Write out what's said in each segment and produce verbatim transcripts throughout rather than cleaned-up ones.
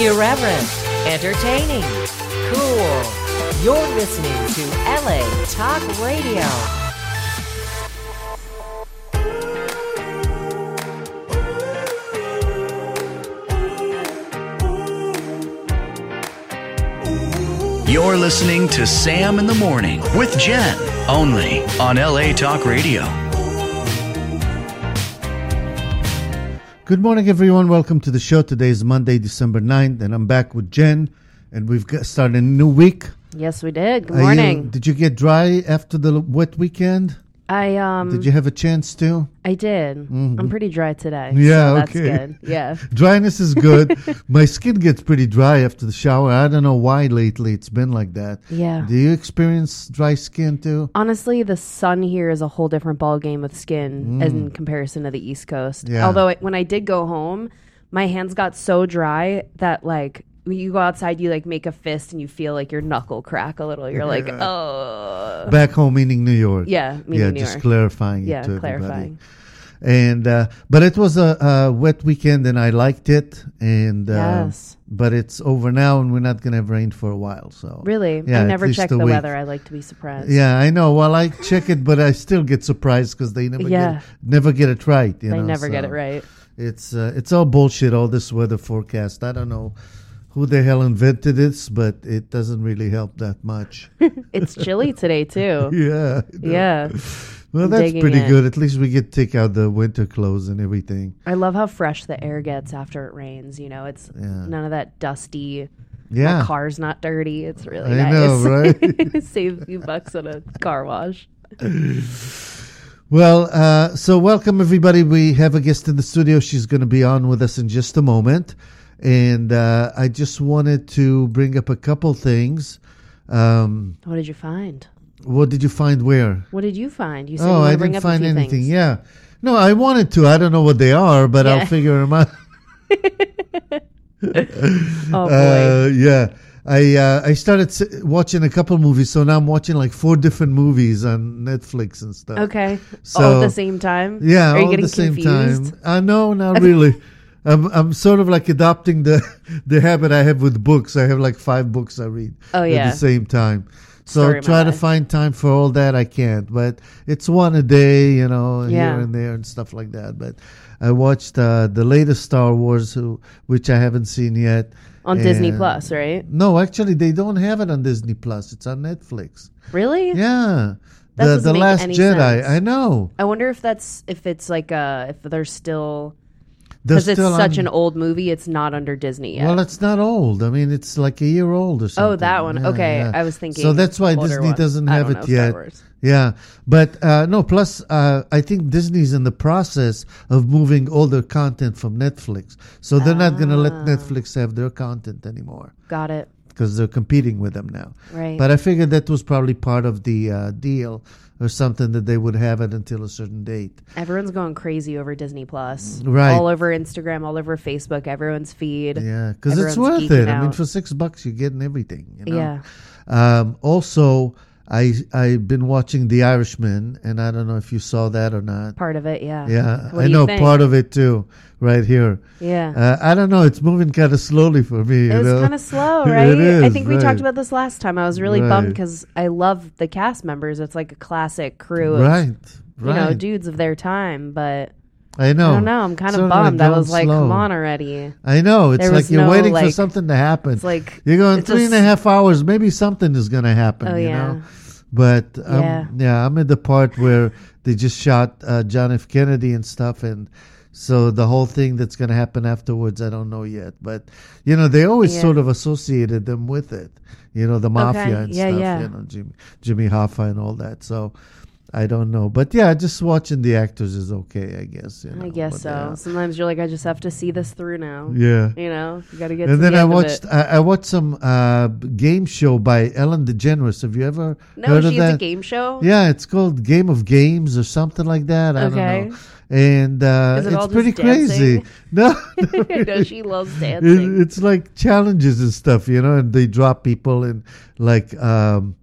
Irreverent, entertaining, cool. You're listening to L A Talk Radio. You're listening to Sam in the Morning with Jen, only on L A Talk Radio. Good morning, everyone. Welcome to the show. Today is Monday, December ninth, and I'm back with Jen, and we've got started a new week. Yes, we did. Good Are morning. You, did you get dry after the wet weekend? I um. Did you have a chance to? I did. Mm-hmm. I'm pretty dry today. Yeah, so that's okay. good. Yeah. Dryness is good. My skin gets pretty dry after the shower. I don't know why lately it's been like that. Yeah. Do you experience dry skin too? Honestly, the sun here is a whole different ball game with skin Mm. in comparison to the East Coast. Yeah. Although it, when I did go home, my hands got so dry that like when you go outside, you like make a fist and you feel like your knuckle crack a little. You're like, Yeah. oh. Back home, meaning New York. Yeah, meaning yeah, New just York. clarifying Yeah, it to clarifying. everybody. And uh, but it was a, a wet weekend, and I liked it. And uh, Yes. but it's over now, and we're not gonna have rain for a while. So Really? yeah, I at never least check a the week. weather. I like to be surprised. Yeah, I know. Well, I check it, but I still get surprised because they never Yeah. get never get it right. You They know, never get so it right. It's uh, it's all bullshit. All this weather forecast. I don't know who the hell invented this, but it doesn't really help that much. It's chilly today, too. Yeah. I know. Yeah. Well, I'm that's digging pretty it. good. At least we get to take out the winter clothes and everything. I love how fresh the air gets after it rains. You know, it's Yeah. none of that dusty. Yeah. My car's not dirty. It's really I nice. know, right? Save a few bucks on a car wash. Well, uh, so welcome everybody. We have a guest in the studio. She's going to be on with us in just a moment. And uh, I just wanted to bring up a couple things. Um, What did you find? what did you find where? What did you find? You said Oh, you want I to bring didn't up a find few anything. things. Yeah. No, I wanted to. I don't know what they are, but Yeah. I'll figure them out. Oh boy. Uh, yeah. I uh, I started s- watching a couple movies, so now I'm watching like four different movies on Netflix and stuff. Okay. so- all at the same time. Yeah, Are you all at getting the same confused? time. Uh, no, not really. I'm I'm sort of like adopting the the habit I have with books. I have like five books I read Oh, at yeah. the same time. So Story of my try to life. find time for all that. I can't, but it's one a day, you know, Yeah. here and there and stuff like that. But I watched uh, the latest Star Wars, who, which I haven't seen yet. On Disney And- Plus, right? No, actually, they don't have it on Disney Plus. It's on Netflix. Really? Yeah, That the doesn't the make Last any Jedi. sense. I know. I wonder if that's if it's like uh if they're still They're because it's still such on- an old movie. It's not under Disney yet. Well, it's not old. I mean, it's like a year old or something. Oh, that one. Yeah, Okay, yeah. I was thinking. So that's why older Disney one. doesn't I have don't it know Star yet. Wars. Yeah, but uh, no. Plus, uh, I think Disney's in the process of moving all their content from Netflix, so they're not going to let Ah. Netflix have their content anymore Got it. because they're competing with them now. Right. But I figured that was probably part of the uh, deal or something, that they would have it until a certain date. Everyone's going crazy over Disney Plus. Right. All over Instagram, all over Facebook, everyone's feed. Yeah, because it's Everyone's worth it. geeking I mean, out. for six bucks, you're getting everything. You know? Yeah. Um, also, I I've been watching The Irishman, and I don't know if you saw that or not. Part of it, yeah. Yeah, What I do you know think? part of it too, right here. Yeah. Uh, I don't know. It's moving kind of slowly for me. It you was know? kind of slow, It right? I is, think we right. talked about this last time. I was really Right. bummed because I love the cast members. It's like a classic crew of Right, you right. know dudes of their time. But I know. I don't know. I'm kind Sort of of like bummed. I going was like, slow. come on already. I know. It's There like was you're no, waiting for like- something to happen. It's like You're going it's three and a just- half hours. Maybe something is going to happen. Oh, you yeah. know. But um, Yeah. yeah, I'm at the part where they just shot uh, John F. Kennedy and stuff, and so the whole thing that's going to happen afterwards, I don't know yet. But you know, they always Yeah. sort of associated them with it. You know, the mafia Okay. and Yeah, stuff. yeah. You know, Jimmy, Jimmy Hoffa and all that. So I don't know, but yeah, just watching the actors is okay, I guess. You know, I guess but, so. yeah. Sometimes you're like, I just have to see this through now. Yeah. You know, you got to get. to And then the I end of watched it. I, I watched some uh, game show by Ellen DeGeneres. Have you ever No, heard of she has that? a game show. Yeah, it's called Game of Games or something like that. I Okay. don't know. And uh, Is it it's all just pretty crazy. dancing? No, No, she loves It- dancing. it's like challenges and stuff, you know, and they drop people in like um,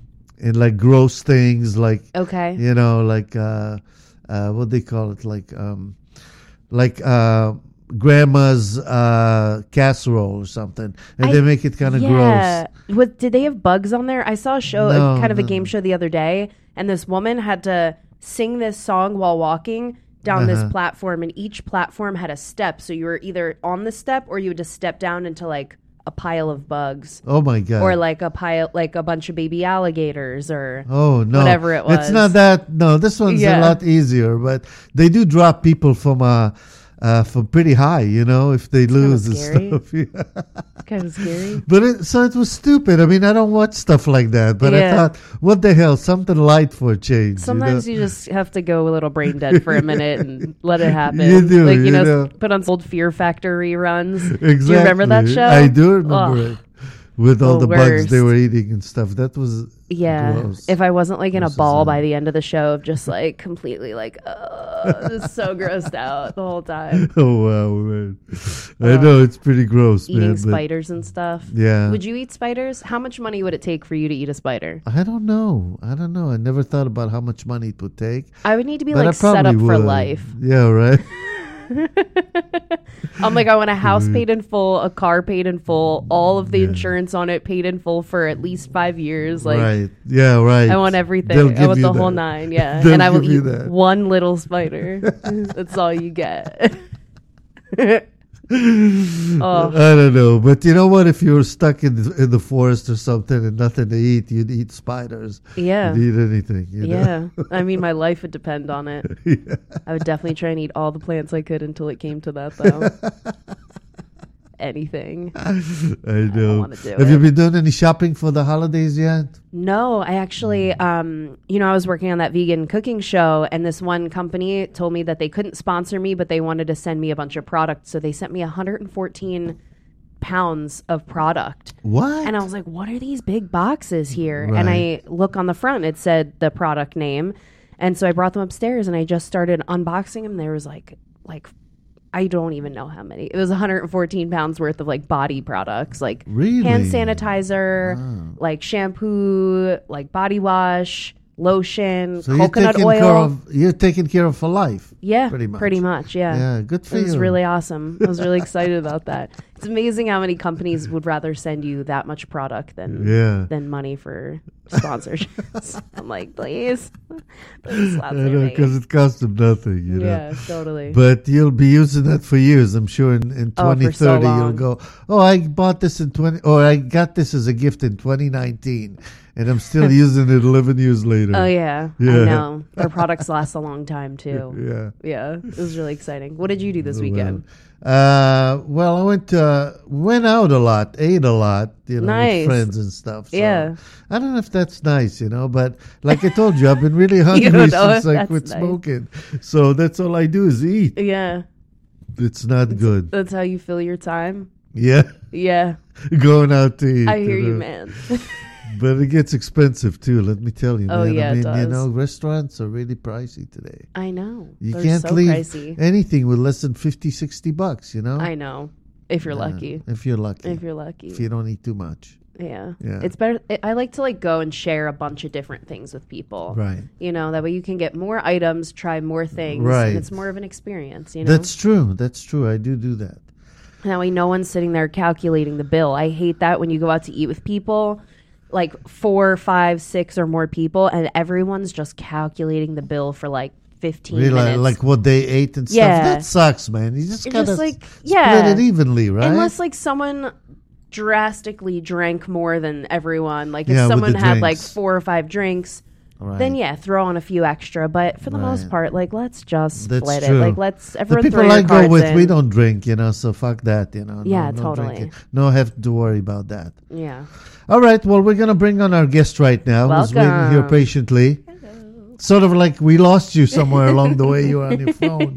in like gross things, like Okay. you know, like uh, uh, what they call it, like um, like uh, grandma's uh, casserole or something, and I- they make it kind of yeah. gross. What, did they have bugs on there? I saw a show, No, a, kind of a no. game show the other day, and this woman had to sing this song while walking down Uh-huh. this platform, and each platform had a step. So you were either on the step or you would just step down into like a pile of bugs. Oh my god! Or like a pile, like a bunch of baby alligators, or Oh no! whatever it was. It's not that. No, this one's a Yeah. lot easier. But they do drop people from uh, uh from pretty high. You know, if they lose and scary. stuff. Yeah. kind of scary. But it, so it was stupid. I mean, I don't watch stuff like that. But I Yeah. thought, what the hell? Something light for a change. Sometimes you you just have to go a little brain dead for a minute and let it happen. You do, like you, you know, know. put on old Fear Factor reruns. know? Exactly. Do you remember that show? I do remember Ugh. it. With all The the, bugs they worst. were eating and stuff. That was Yeah. gross. If I wasn't like in a Gross as ball hell. by the end of the show of just like completely like, uh, just so grossed out the whole time. Oh wow, man! I know it's pretty gross, Eating man. but spiders and stuff. Yeah. Would you eat spiders? How much money would it take for you to eat a spider? I don't know. I don't know. I never thought about how much money it would take. I would need to be But like I set up probably for would. life. Yeah, right. I'm like, I want a house Mm-hmm. paid in full, a car paid in full, all of the insurance on it paid in full for at least five years. Like, right. Yeah, right. I want everything. They'll I give want you the whole that. nine. Yeah, They'll and I will give you eat that. one little spider. That's all you get. Oh, I don't know, but you know what? If you were stuck in the, in the forest or something and nothing to eat, you'd eat spiders. yeah. You'd eat anything. You know? Yeah. I mean, my life would depend on it. Yeah. I would definitely try and eat all the plants I could until it came to that, though. Anything. I know. wanna do Have you it. been doing any shopping for the holidays yet? No, I actually, um, you know, I was working on that vegan cooking show, and this one company told me that they couldn't sponsor me, but they wanted to send me a bunch of products. So they sent me one hundred fourteen pounds of product. What? And I was like, what are these big boxes here? Right. And I look on the front, it said the product name. And so I brought them upstairs and I just started unboxing them. There was like, like, I don't even know how many. It was one hundred fourteen pounds worth of like body products, like Really? hand sanitizer, like shampoo, like body wash, lotion, So you're coconut taking oil. care of you're taken care of for life. yeah, pretty much. Pretty much, yeah. Yeah, good for It was you. really awesome. I was really excited about that. It's amazing how many companies would rather send you that much product than Yeah. than money for sponsorships. I'm like, please, please I sponsor know, me. because it costs them nothing, you know. Yeah, totally. But you'll be using that for years. I'm sure in, in Oh, for twenty so thirty you'll long. go, oh, I bought this in twenty, or I got this as a gift in twenty nineteen, and I'm still using it eleven years later. Oh yeah, Yeah. I know. Their products last a long time too. Yeah. Yeah, it was really exciting. What did you do this weekend? Uh, well, I went uh, went out a lot, ate a lot, you know, Nice. with friends and stuff. So Yeah. I don't know if that's nice, you know, but like I told you, I've been really You hungry don't know since if I that's quit nice. smoking. So that's all I do is eat. Yeah, It's not good. that's how you fill your time. Yeah, Yeah, going out to eat. I hear you, know. man. But it gets expensive too. Let me tell you, Oh, man. yeah, I it mean, you does. know, restaurants are really pricey today. I know. You They're can't so leave pricey. anything with less than fifty, sixty bucks. You know, I know. If you're Yeah, lucky. If you're lucky. If you're lucky. If you don't eat too much. Yeah. Yeah. It's better. I I like to like go and share a bunch of different things with people. Right. You know, that way you can get more items, try more things. Right. And it's more of an experience, you know? That's true. That's true. I do do that. That way no one's sitting there calculating the bill. I hate that when you go out to eat with people, like four, five, six or more people, and everyone's just calculating the bill for like fifteen Really, like, minutes. like what they ate and stuff. Yeah. That sucks, man. You just It's gotta just like, s- yeah. split it evenly, right? Unless like someone drastically drank more than everyone. Like if Yeah, with someone the had like drinks. four or five drinks, Right. then yeah, throw on a few extra. But for the most Right. part, like let's just That's split true. it. Like let's The everyone people throw your I go cards with, in. we don't drink, you know, so fuck that, you know. No- Yeah, no totally. drinking. No have to worry about that. Yeah. All right, well, we're going to bring on our guest right now, who's waiting here Welcome. patiently. Sort of like we lost you somewhere along the way. You were on your phone.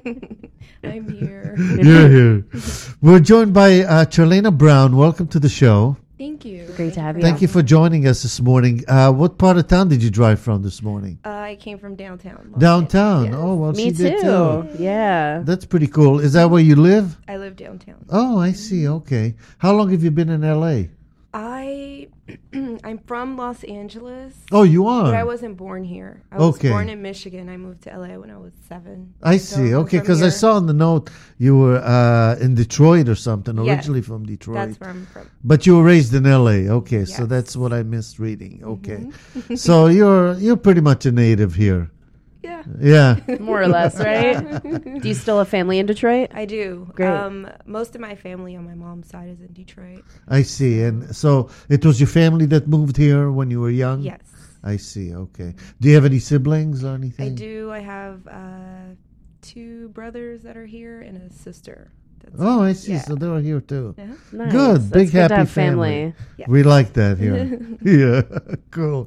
I'm here. You're here. We're joined by uh, Charlena Brown. Welcome to the show. Thank you. Great to have you. Thank you for joining us this morning. Uh, what part of town did you drive from this morning? Uh, I came from downtown. Los Downtown. Angeles. Oh, well, Me she too. did too. Yeah. That's pretty cool. Is that where you live? I live downtown. Oh, I see. Okay. How long have you been in L A? I I'm from Los Angeles. Oh, you are? But I wasn't born here. I was Okay. born in Michigan. I moved to L A when I was seven. I So see. I'm Okay, from because I here. saw in the note you were uh, in Detroit or something, Yeah. originally from Detroit. That's where I'm from. But you were raised in L A. Okay, so Yes. that's what I missed reading. Okay. Mm-hmm. So you're you're pretty much a native here. Yeah, Yeah. More or less, right? Do you still have family in Detroit? I do. Great. Um, most of my family on my mom's side is in Detroit. I see. And so it was your family that moved here when you were young? Yes, I see. Okay. Do you have any siblings or anything? I do. I have uh, two brothers that are here and a sister. That's Oh, I see. Yeah. So they were here too. Yeah. Nice. Good. That's Big good to happy have family. Yeah. We like that here. Yeah. Cool.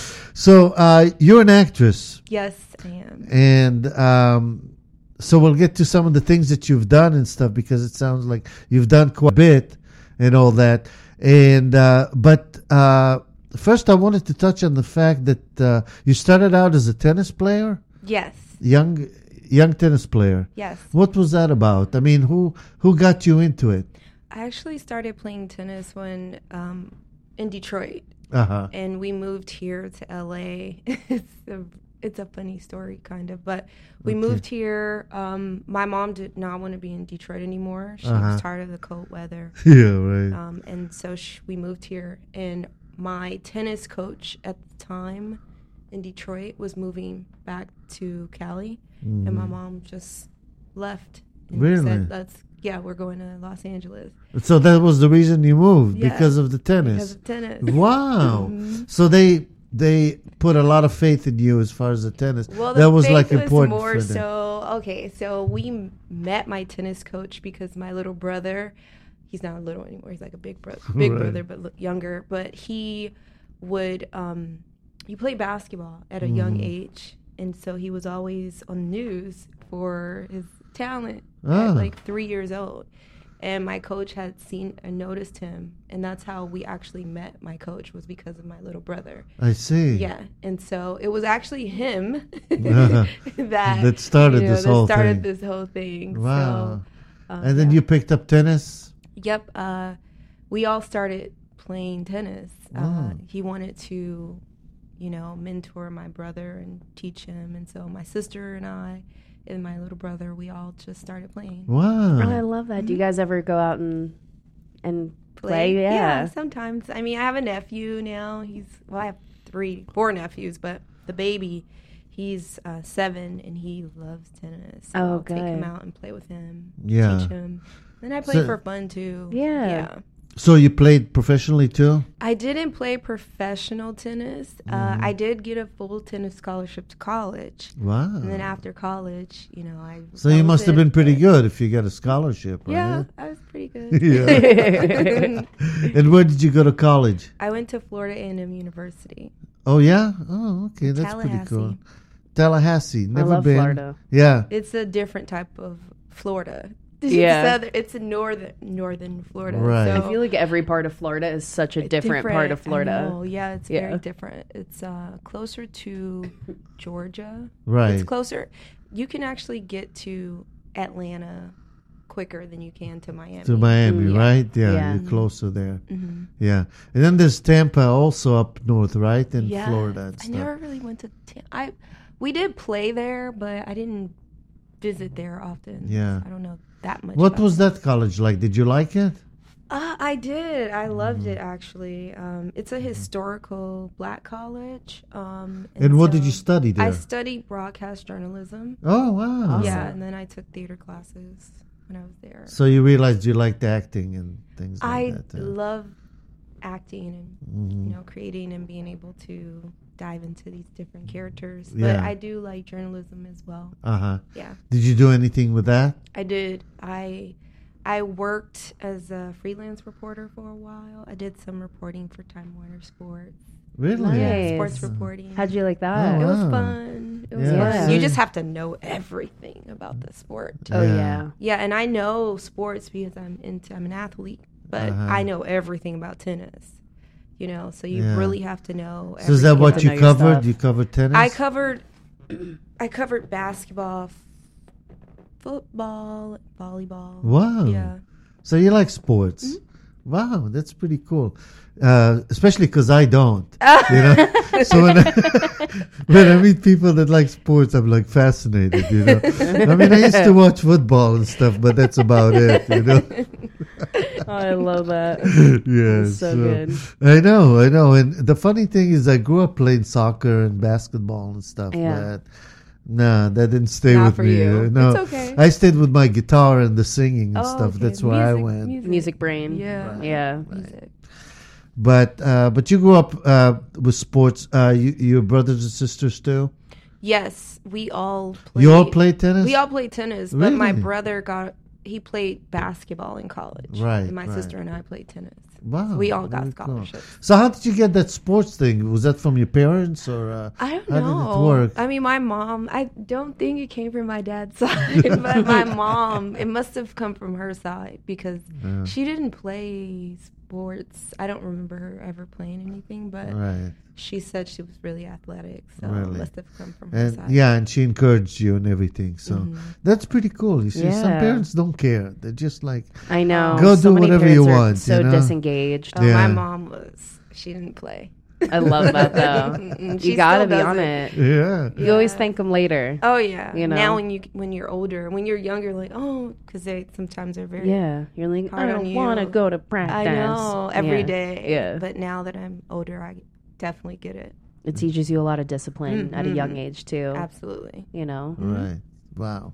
So uh, you're an actress. Yes, I am. And um, so we'll get to some of the things that you've done and stuff because it sounds like you've done quite a bit and all that. And uh, but uh, first, I wanted to touch on the fact that uh, you started out as a tennis player, Yes, young young tennis player. yes. What was that about? I mean, who who got you into it? I actually started playing tennis when um, in Detroit, Uh huh. and we moved here to L A. it's a it's a funny story, kind of, but we Okay. moved here. Um, my mom did not want to be in Detroit anymore. She Uh-huh. was tired of the cold weather, Yeah. Right. um, and so sh- we moved here. And my tennis coach at the time in Detroit was moving back to Cali, and my mom just left. And Really? said, "Let's yeah, we're going to Los Angeles So that was the reason you moved Yeah. because of the tennis. because of tennis." Wow. Mhm. So they they put a lot of faith in you as far as the tennis. Well, the that was faith like important more for them. so. Okay, so we m- met my tennis coach because my little brother, he's not little anymore. He's like a big brother, big Right. brother, but l- younger. But he would um, he played basketball at a Mm-hmm. young age, and so he was always on the news for his talent Ah. at like three years old. And my coach had seen and noticed him, and that's how we actually met. My coach was because of my little brother. I see. Yeah, and so it was actually him Uh-huh. that That started you know, this that whole started thing. this whole thing. Wow. So, um, And then yeah. you picked up tennis. Yep. Uh, we all started playing tennis. Wow. Uh, he wanted to, you know, mentor my brother and teach him, and so my sister and I and my little brother, we all just started playing. Oh, I Wow. love that. Do you guys ever go out and and play? Yeah. Yeah. sometimes. I mean, I have a nephew now. He's well, I have three, four nephews, but the baby, he's uh, seven and he loves tennis. So Oh, I'll take him good. out and play with him. Yeah. teach him. Then I play So- for fun too. Yeah. yeah. So you played professionally too? I didn't play professional tennis. Uh, Mm-hmm. I did get a full tennis scholarship to college. Wow. And then after college, you know, I. So that you was must have it. been pretty good if you got a scholarship, right? Yeah, I was pretty good. Yeah. And where did you go to college? I went to Florida A and M University. Oh yeah. Oh, okay. That's pretty cool. Tallahassee. Never love been. Florida. Yeah. It's a different type of Florida. Yeah. Southern, it's in northern northern Florida. Right. So I feel like every part of Florida is such a different, part of Florida. Oh yeah, it's Yeah. very different. It's uh, closer to Georgia. Right. It's closer. You can actually get to Atlanta quicker than you can to Miami. To Miami, Yeah. right? Yeah, Yeah. you're closer there. hmm Yeah. And then there's Tampa also up north, right? In Yeah, Florida and I stuff. never really went to. Tam- I we did play there, but I didn't visit there often. Yeah. I don't know that much. What about was it. that college like? Did you like it? Uh, I did. I loved Mm-hmm. it actually. Um, it's a historical black college. Um, And what did so you study there? I studied broadcast journalism. Oh, wow. Yeah, and then I took theater classes when I was there. So you realized you liked acting and things like I that. uh, love acting and mhm. you know creating and being able to dive into these different characters. But Yeah. I do like journalism as well. Uh-huh. Yeah, Did you do anything with that? I did. I I worked as a freelance reporter for a while. I did some reporting for Time Warner Sports. Really? Nice. Yeah, sports reporting. How'd you like that? Oh, It was wow. fun. It was Yeah. fun. You Yeah. just have to know everything about the sport. Oh Yeah. yeah. Yeah, and I know sports because I'm into I'm an athlete, but Uh-huh. I know everything about tennis. You know, so you Yeah. really have to know. So is that everything what about you know your covered? stuff. You covered tennis? I covered I covered basketball, f- football, volleyball. Wow. Yeah. So you like sports? Wow, that's pretty cool. Uh, especially because I don't. You know, so when I, when I meet people that like sports, I'm like fascinated. You know, I mean, I used to watch football and stuff, but that's about it. You know. Oh, I love that. Yes, So good. I know, I know. And the funny thing is, I grew up playing soccer and basketball and stuff. Yeah. But nah, that didn't stay Not with for me. you. Uh, No, It's okay. I stayed with my guitar and the singing and Oh, stuff. okay. That's where I Music- went. Music, Music brain. Yeah. Yeah. Music. But uh, but you grew up uh, with sports. Uh, you, your brothers and sisters too. Yes, we all played. You all played tennis. We all played tennis, but my Really? brother got he played basketball in college. Right, And my right. sister and I played tennis. Wow, So we all got very cool. scholarships. So how did you get that sports thing? Was that from your parents or? Uh, I don't how know. did it work? I mean, my mom, I don't think it came from my dad's side, but my mom, it must have come from her side because Yeah. she didn't play sports. I don't remember her ever playing anything, but Right. she said she was really athletic, so Really? it must have come from her And side. yeah, and she encouraged you and everything. So Mhm. that's pretty cool. You see, some Yeah. parents don't care. They're just like, I know. Go so do many whatever parents you are want, So you know? disengaged. Oh, Yeah. my mom was, she didn't play. I love that though. Mm-mm, she You gotta still be does on it. it. yeah, You always Yeah. thank them later. Oh yeah. You know? Now when you when you're older, when you're younger, like oh, because they sometimes are very. Yeah, you're like, Hard I on don't you. want to go to practice. I know every Yeah. day. Yeah, But now that I'm older, I definitely get it. it teaches you a lot of discipline at a young Mhm. age too. Absolutely. You know. right. Wow.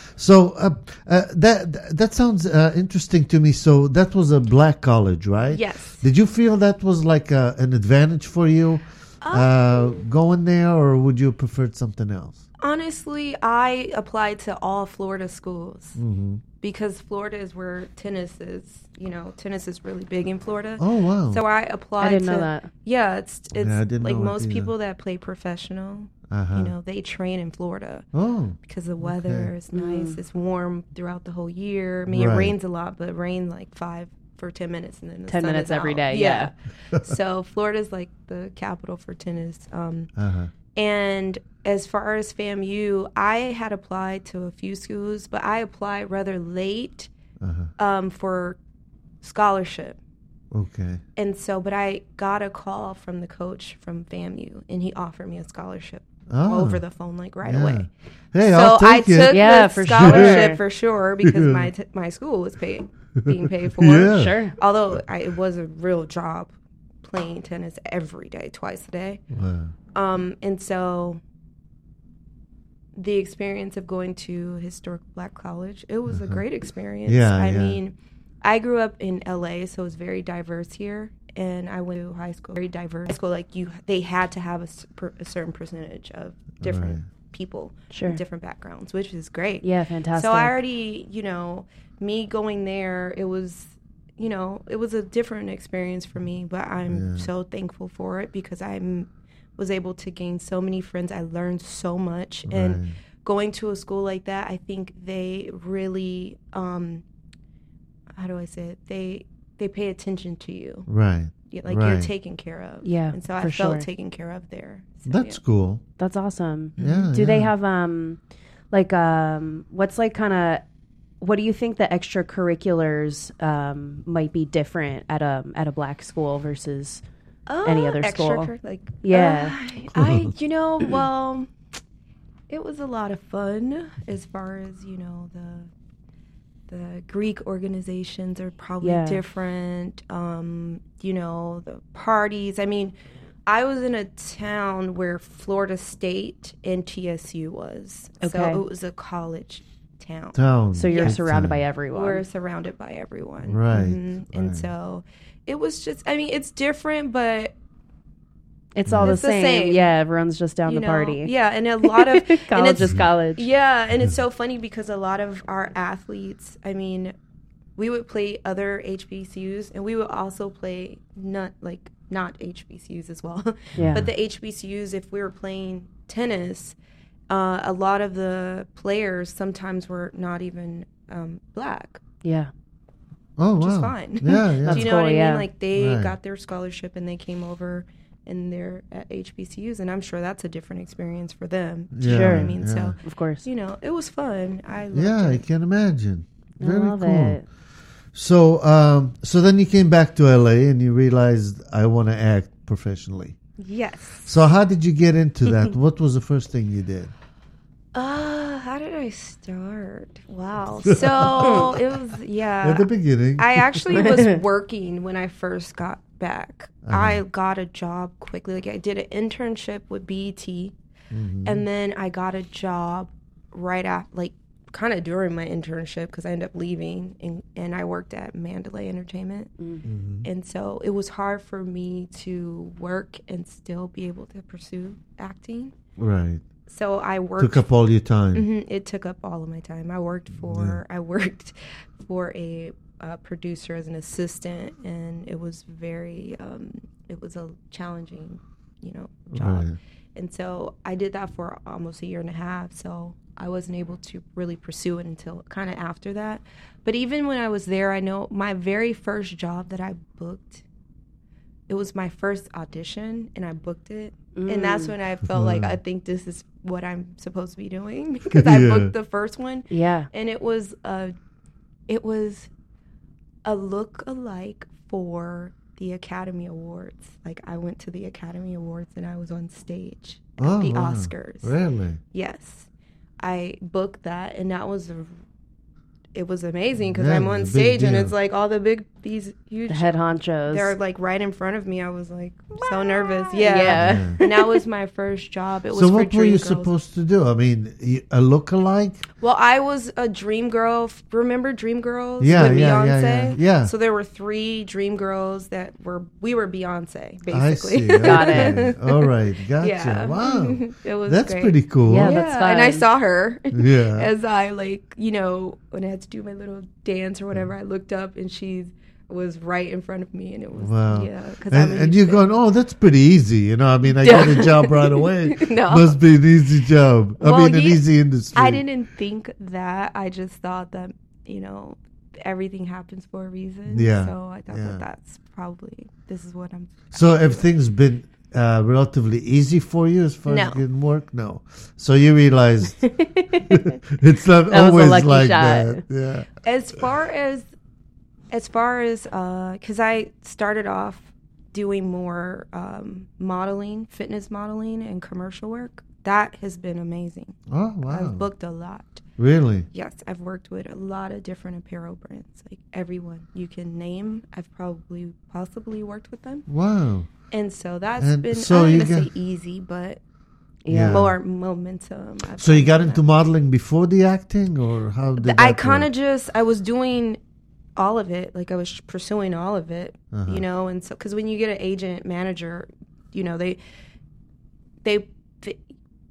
So uh, uh, that that sounds uh, interesting to me. So that was a black college, right? Yes. Did you feel that was like a, an advantage for you uh, going there, or would you have preferred something else? Honestly, I applied to all Florida schools Mm-hmm. because Florida is where tennis is. You know, tennis is really big in Florida. Oh wow. So I applied. I didn't to, know that. Yeah, it's it's Yeah, I didn't like know it most either. people that play professional. uh-huh. You know, they train in Florida. Oh. Because the weather Okay. is nice. It's warm throughout the whole year. I mean, Right. it rains a lot, but it rains like five for ten minutes and then the ten sun minutes is every out. day. Yeah. So Florida's like the capital for tennis. Um, Uh-huh. and as far as FAMU, I had applied to a few schools, but I applied rather late Uh-huh. um, for scholarship. Okay. And so, but I got a call from the coach from FAMU, and he offered me a scholarship Oh. over the phone, like right Yeah. away. Hey, so I'll I take it. took Yeah, the for scholarship sure. for sure because Yeah. my t- my school was paid, being paid for. Yeah. Sure. Although I, it was a real job, playing tennis every day, twice a day. Wow. Um, and so the experience of going to historic black college, it was a great experience. Yeah, I yeah. mean, I grew up in L A, so it's very diverse here. And I went to high school, very diverse high school. Like you, they had to have a, s- per- a certain percentage of different Right. people, Sure. with different backgrounds, which is great. Yeah, fantastic. So I already, you know, me going there, it was, you know, it was a different experience for me, but I'm Yeah. so thankful for it because I was able to gain so many friends. I learned so much. And Right. going to a school like that, I think they really, um, how do I say it? They, they pay attention to you. Right. Yeah, like you're Right. taken care of. Yeah, And so I for felt sure. taken care of there. So, That's yeah. cool. That's awesome. Yeah. Do they yeah. have um like um what's like kind of what do you think the extracurriculars um might be different at a at a black school versus any Uh, other extra school? cur- Like, Yeah. uh, I, you know, well, it was a lot of fun as far as, you know, the the Greek organizations are probably Yeah. different. Um, you know, the parties. I mean, I was in a town where Florida State and T S U was. Okay. So it was a college town. Town. So you're big surrounded by time. everyone. We're surrounded by everyone. Right, Mhm. And right. so it was just, I mean, it's different, but it's all It's the the same. same. Yeah, everyone's just down you to know, party. yeah, and a lot of and college it's, is college. yeah, and it's so funny because a lot of our athletes, I mean, we would play other H B C Us, and we would also play not like not H B C Us as well. Yeah. But the H B C Us, if we were playing tennis, uh, a lot of the players sometimes were not even um, black, Yeah. Oh, which wow. is fine. Yeah, yeah. That's Do you know cool, what I yeah. mean? Like they Right. got their scholarship and they came over and they're at H B C Us, and I'm sure that's a different experience for them. Do you know what Yeah, I mean? yeah. So, Of course. you know, it was fun. I loved Yeah, I it. can imagine. I Very love cool. it. So, um, so then you came back to L A and you realized I want to act professionally. Yes. So how did you get into that? What was the first thing you did? Uh, how did I start? Wow. So it was, yeah. At the beginning. I actually was working when I first got back. Uh-huh. I got a job quickly. Like I did an internship with B E T, Mm-hmm. and then I got a job right after, like kind of during my internship, because I ended up leaving, and, and I worked at Mandalay Entertainment. Mm-hmm. And so it was hard for me to work and still be able to pursue acting. Right. So I worked. Took up all your time. Mhm, it took up all of my time. I worked for I worked for a uh, producer as an assistant, and it was very um, it was a challenging, you know, job. Right. And so I did that for almost a year and a half. So I wasn't able to really pursue it until kind of after that. But even when I was there, I know my very first job that I booked, it was my first audition, and I booked it. Mm. And that's when I felt like, I think this is what I'm supposed to be doing, because I Yeah. booked the first one. Yeah. And it was a, it was a look-alike for the Academy Awards. Like, I went to the Academy Awards and I was on stage at Oh, the wow. Oscars. Really? Yes. I booked that, and that was a, it was amazing, because Yeah, I'm it on was a big stage and deal. it's like all the big, these huge, The head honchos. they're like right in front of me. I was like so nervous. Yeah. Yeah. And that was my first job. It was So for what were you Dreamgirls. supposed to do? I mean, y- a look-alike? Well, I was a dream girl. F- Remember Dreamgirls Yeah, with yeah, Beyonce? yeah, yeah, yeah. So there were three dream girls that were, we were Beyonce, basically. I see. Got Okay. it. All right. Gotcha. Yeah. Wow. It was That's great. pretty cool. Yeah, Yeah, that's and I fun. saw her Yeah. as I, like, you know, when I had to do my little dance or whatever, I looked up and she was right in front of me, and it was, Wow. yeah. Cause And, I'm a and huge you're fan. going, oh, that's pretty easy. You know, I mean, I got a job right away. No. Must be an easy job. I Well, mean, an yeah, easy industry. I didn't think that. I just thought that, you know, everything happens for a reason. Yeah, So I thought yeah. that that's probably, this is what I'm. So everything's been uh, relatively easy for you as far No. as getting work? No. So you realized it's not That was a always lucky like shot. that. Yeah. As far as, as far as, uh, cause I started off doing more, um, modeling, fitness modeling and commercial work. That has been amazing. Oh, wow. I've booked a lot. Really? Yes, I've worked with a lot of different apparel brands, like everyone you can name. I've probably possibly worked with them, Wow. and so that's And been so I'm you gonna say got- easy, but Yeah. more momentum. I've So you got gotten into from modeling before the acting, or how did that. that I kind of work? just I was doing all of it, like I was pursuing all of it, Uh-huh. you know, and so because when you get an agent manager, you know they they. they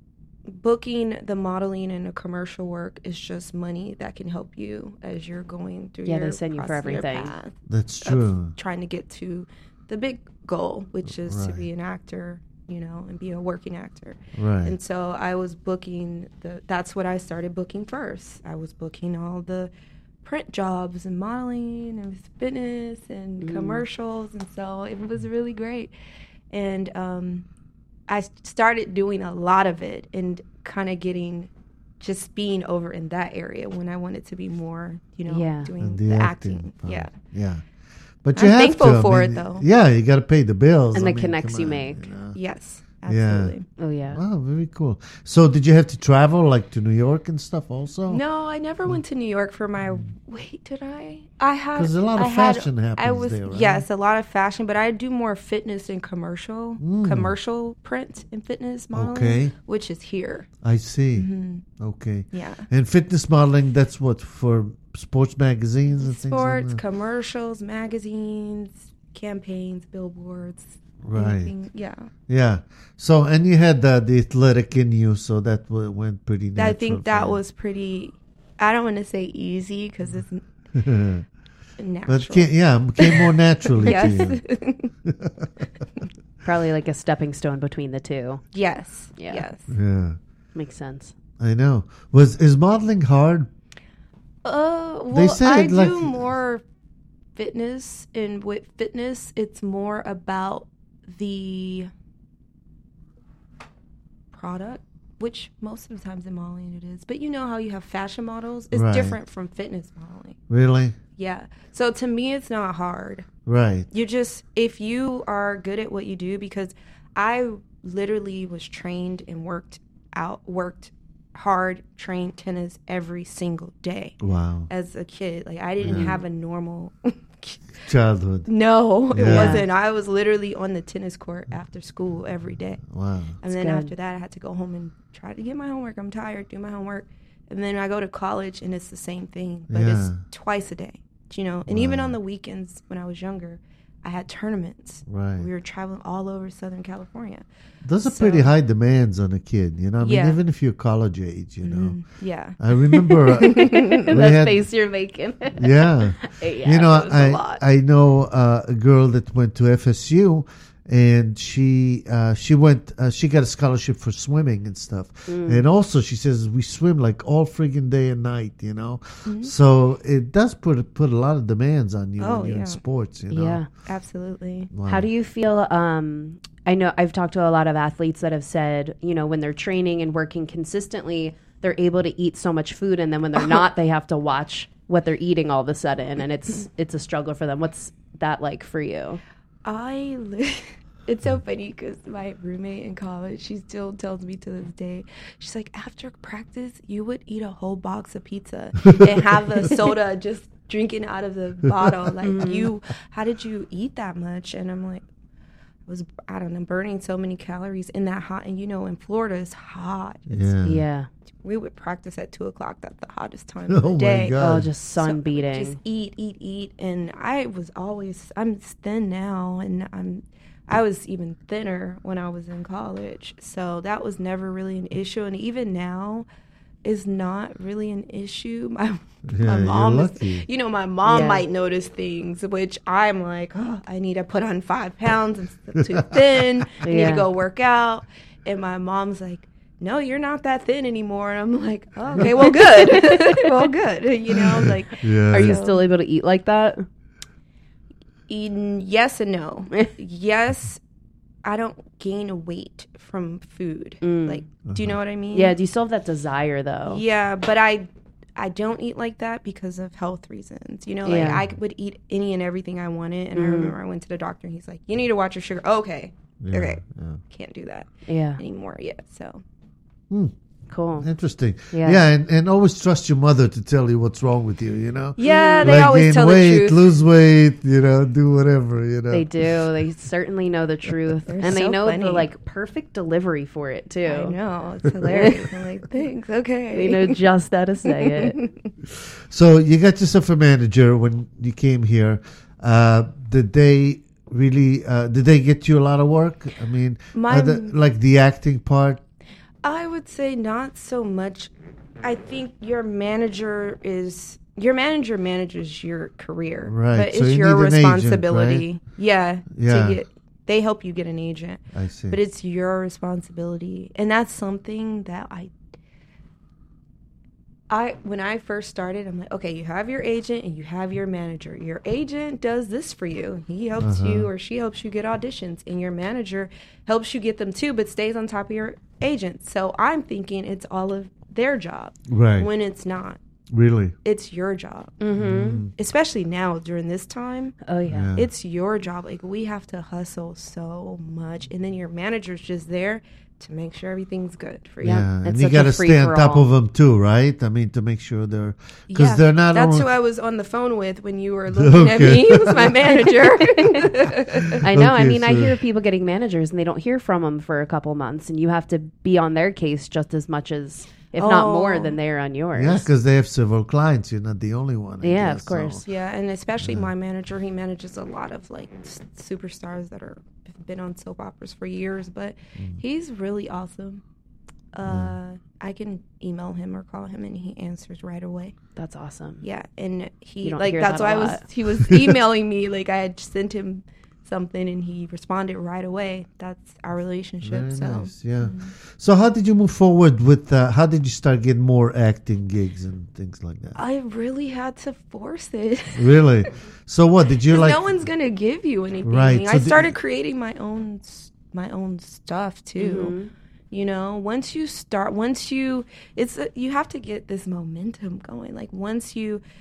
booking the modeling and the commercial work is just money that can help you as you're going through Yeah, your they send you for process, your everything. path That's of true. trying to get to the big goal, which is to Right. be an actor, you know, and be a working actor. Right. And so I was booking the that's what I started booking first. I was booking all the print jobs and modeling and fitness and Mm. commercials, and so it was really great. And um I started doing a lot of it and kind of getting, just being over in that area when I wanted to be more, you know, Yeah. doing And the, acting. part. Yeah. Yeah. But you I'm have thankful to. I for mean, it, though. Yeah, you got to pay the bills. And I the mean, connects come you on, make. know. Yes, Yeah. absolutely. Oh, yeah. Wow, very cool. So did you have to travel like to New York and stuff also? No, I never went to New York for my. Wait, did I? I had 'Cause a lot of I had- fashion I happens was there, right? yes, a lot of fashion, but I do more fitness and commercial, Mm. commercial print and fitness modeling, Okay. which is here. I see. Mm-hmm. Okay. Yeah, And fitness modeling, that's what, for sports magazines and things sports, like that? commercials, magazines, campaigns, billboards. Right. anything- Yeah, Yeah. So, and you had uh, the athletic in you, so that w- went pretty natural. I think that for was pretty. I don't want to say easy because it's n- you. natural. But it came, yeah, it came more naturally yes, to you. Probably like a stepping stone between the two. yes, Yeah. yes. Yeah, Makes sense. I know. Was is modeling hard? Uh, well, They said I it like- do more fitness, and with fitness, it's more about the product, which most of the times in modeling it is. But you know how you have fashion models? It's Right. different from fitness modeling. Really? Yeah. So to me, it's not hard. Right. You just, if you are good at what you do, because I literally was trained and worked out, worked hard, trained tennis every single day. Wow. As a kid. Like, I didn't have a normal childhood. No, it Yeah. wasn't. I was literally on the tennis court after school every day. Wow. And then good. after that, I had to go home and try to get my homework. I'm tired, do my homework. And then I go to college, and it's the same thing. But Yeah. it's twice a day, you know. And even on the weekends when I was younger, I had tournaments. Right. We were traveling all over Southern California. Those are So- pretty high demands on a kid, you know. I mean, Yeah. even if you're college age, you know. Mm, yeah. I remember. uh, we that had- face you're making. Yeah. Yeah, you know, that was a I lot. I know uh, a girl that went to F S U, and she uh, she went uh, she got a scholarship for swimming and stuff, Mm. and also she says we swim like all friggin' day and night, you know. Mm-hmm. So it does put put a lot of demands on you Oh, when you're yeah. in sports, you know. Yeah. Absolutely. Wow. How do you feel? Um, I know I've talked to a lot of athletes that have said, you know, when they're training and working consistently, they're able to eat so much food, and then when they're not, they have to watch what they're eating all of a sudden, and it's it's a struggle for them. What's that like for you? I li- it's so funny because my roommate in college, she still tells me to this day, she's like, after practice, you would eat a whole box of pizza and have the soda just drinking out of the bottle. Like, you, how did you eat that much? And I'm like, I was, I don't know, burning so many calories in that hot. And you know, in Florida, it's hot. It's, Yeah. Yeah. We would practice at two o'clock. That's the hottest time of Oh the my day. God. Oh, just sun So, beating. Just eat, eat, eat. And I was always, I'm thin now, and I'm, I was even thinner when I was in college. So that was never really an issue. And even now is not really an issue. My, Yeah, my you're mom, is, lucky. you know, my mom Yeah. might notice things, which I'm like, oh, I need to put on five pounds. I'm too thin. I need Yeah. to go work out. And my mom's like, no, you're not that thin anymore. And I'm like, oh, okay, well, good. well, good. You know, like, Yeah. Are you So- still able to eat like that? eating, yes and no. Yes, I don't gain weight from food. Like, do you know what I mean? Yeah. Do you still have that desire though? Yeah, but I I don't eat like that because of health reasons. You know, like Yeah. I would eat any and everything I wanted. And I remember I went to the doctor and he's like, you need to watch your sugar. Okay. Yeah, Okay. yeah. Can't do that Yeah. anymore yet. So, Cool. Interesting. Yeah. Yeah, and, and always trust your mother to tell you what's wrong with you, you know? yeah, they Like always gain tell weight, the truth. lose weight, you know, do whatever, you know. They do. They certainly know the truth, They're and they so know the funny. like perfect delivery for it too. I know. It's hilarious. I'm like, thanks. Okay. They know just how to say it. So you got yourself a manager when you came here. Uh, did they really? Uh, did they get you a lot of work? I mean, My- uh, the, like the acting part. I would say not so much. I think your manager is your manager manages your career, Right, but so it's you your need an agent, responsibility. right? Yeah, Yeah. To get, they help you get an agent, I see. but it's your responsibility, and that's something that I. I when I first started, I'm like, okay, you have your agent and you have your manager. Your agent does this for you. He helps you or she helps you get auditions, and your manager helps you get them too, but stays on top of your agent. So I'm thinking it's all of their job Right. when it's not. Really? It's your job, Mm-hmm. especially now during this time. Oh yeah. Yeah. It's your job. Like, we have to hustle so much, and then your manager's just there to make sure everything's good for you. Yeah. Yeah, and it's you such got a to stay on top free-for-all. of them too, right? I mean, to make sure they're because Yeah, they're not. That's only, who I was on the phone with when you were looking at Okay. me. It was my manager. I know. I Okay, mean, I so- hear people getting managers and they don't hear from them for a couple months, and you have to be on their case just as much as, if not more, Oh. than they are on yours. yeah, because they have several clients. You're not the only one. I Yeah, guess, of course. so- Yeah, and especially my manager, he manages a lot of like s- superstars that are have been on soap operas for years, but Mm. he's really awesome. Uh, I can email him or call him, and he answers right away. That's awesome. Yeah, and You he don't like hear that's that why a I was lot. he was emailing me like I had sent him something, and he responded right away. That's our relationship. Very so nice. Yeah. So how did you move forward with? Uh, how did you start getting more acting gigs and things like that? I really had to force it. Really? So what did you like? no one's gonna give you anything. Right, so I the- started creating my own s- my own stuff too. Mm-hmm. You know, once you start, once you, it's a, you have to get this momentum going. Like once you,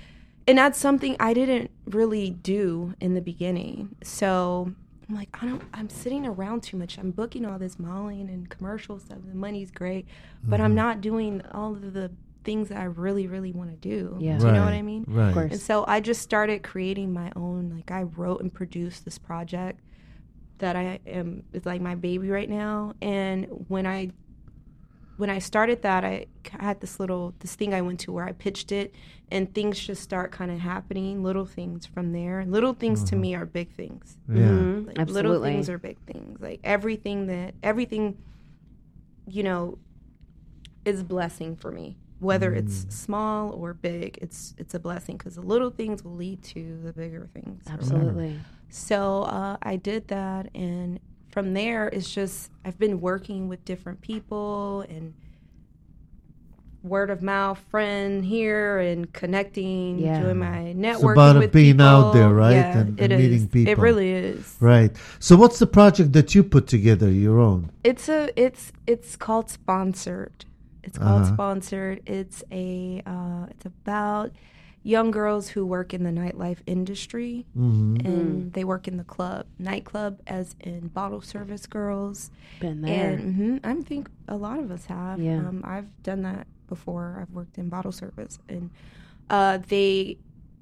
and that's something I didn't really do in the beginning. So I'm like, I don't, I'm sitting around too much. I'm booking all this modeling and commercial stuff. The money's great, but Mm-hmm. I'm not doing all of the things that I really, really want to do. Yeah. Do you know what Right, I mean? right. Of course. And so I just started creating my own, like I wrote and produced this project that I am, it's like my baby right now. And when I, when I started that, I had this little, this thing I went to where I pitched it and things just start kind of happening, little things from there. Little things to me are big things. Yeah. Mhm. Like, Absolutely. little things are big things. Like everything that, everything, you know, is blessing for me. Whether it's small or big, it's it's a blessing because the little things will lead to the bigger things. or whatever. Absolutely. So uh, I did that, and from there, it's just I've been working with different people and word of mouth, friend here, and connecting, Yeah. doing my networking It's about it with being people. out there, right? Yeah, And- it and meeting is. people. It really is. Right. So what's the project that you put together, your own? It's a it's it's called Sponsored. It's called Uh-huh. Sponsored. It's a uh, it's about young girls who work in the nightlife industry, Mm-hmm. and they work in the club, nightclub, as in bottle service girls. Been there. And mhm, I think a lot of us have. Yeah. Um, I've done that before. I've worked in bottle service, and uh, they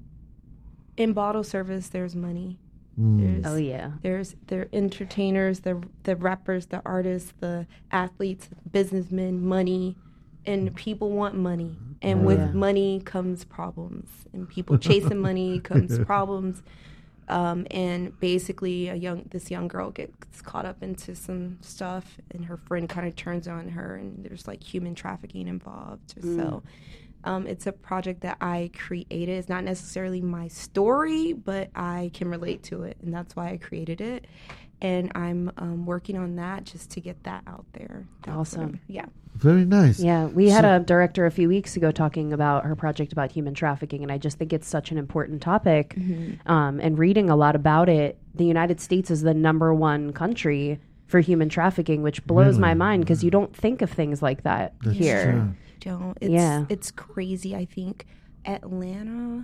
in bottle service there's money. Mm. There's, Oh yeah. there's the entertainers, the the rappers, the artists, the athletes, businessmen, money, and people want money. And with Yeah. money comes problems, and people chasing money comes problems. Um, and basically, a young this young girl gets caught up into some stuff, and her friend kind of turns on her, and there's like human trafficking involved. So. Um, it's a project that I created. It's not necessarily my story, but I can relate to it, and that's why I created it. And I'm um, working on that just to get that out there. That's what Awesome. I'm- Yeah. Very nice. Yeah, we had So- a director a few weeks ago talking about her project about human trafficking, and I just think it's such an important topic. Mm-hmm. Um, and reading a lot about it, the United States is the number one country for human trafficking, which blows my Really? mind because you don't think of things like that That's here. true. Don't. It's, Yeah. It's crazy. I think Atlanta,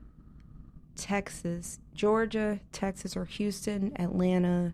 Texas, Georgia, Texas, or Houston, Atlanta,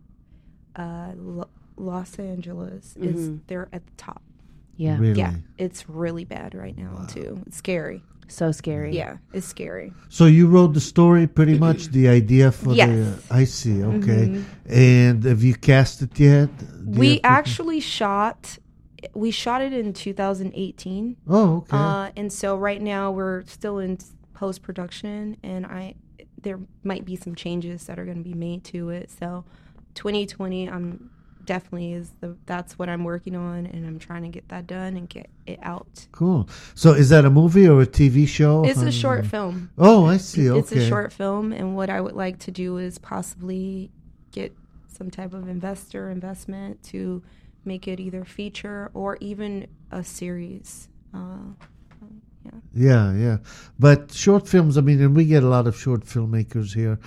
uh, Lo- Los Angeles is Mhm. they're at the top. Yeah, Really? Yeah, it's really bad right now too. It's scary. so scary. Yeah, it's scary. So you wrote the story, pretty much the idea for Yes. the. I see. Okay. Mhm. And have you cast it yet? Do you We have people- actually shot. We shot it in two thousand eighteen, Oh, okay. uh, and so right now we're still in post production, and I there might be some changes that are going to be made to it. So, twenty twenty, I'm definitely is the that's what I'm working on, and I'm trying to get that done and get it out. Cool. So is that a movie or a T V show? It's Um, a short film. Oh, I see. Okay. It's a short film, and what I would like to do is possibly get some type of investor investment to make it either feature or even a series. Uh, yeah. Yeah, yeah. But short films, I mean, and we get a lot of short filmmakers here.